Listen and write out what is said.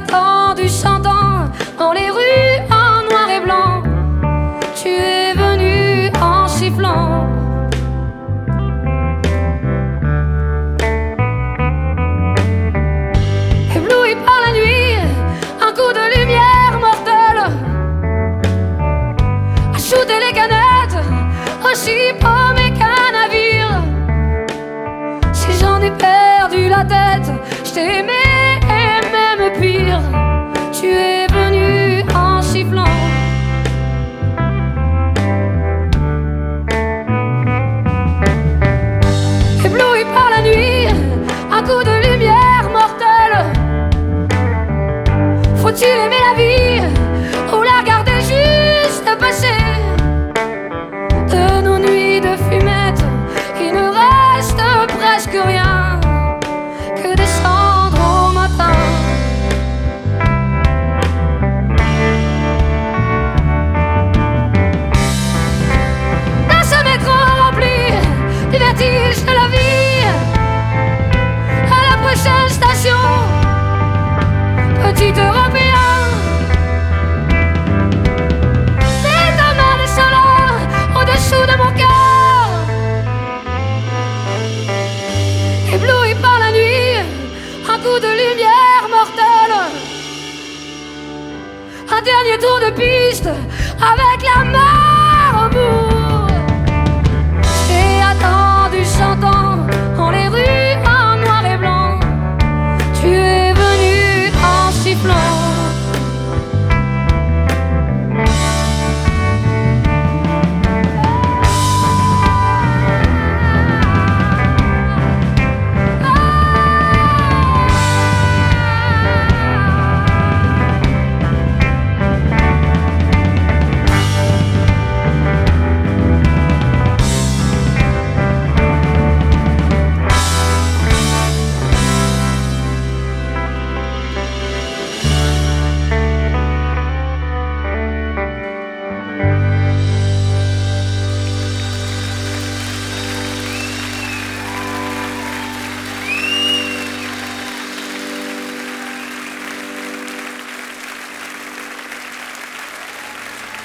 entendu chantant dans les rues en noir et blanc. Tu es venu en sifflant. Ébloui par la nuit, un coup de lumière mortelle a shooté les canettes, aussi paumé qu'un navire. Si j'en ai perdu la tête, je t'ai aimé et même pire. Tu es venu en sifflant. Ébloui par la nuit, un coup de lumière mortelle. Faut-il aimer la vie ou la garder juste passer? De nos nuits de fumette, il ne reste presque rien que des cendres au matin. Dans ce métro rempli du vertige de la vie, à la prochaine station, petit Européen, mets ta main de chaleur au-dessous de mon cœur. Ébloui par la nuit, un coup de lumière mortelle. Un dernier tour de piste avec la main.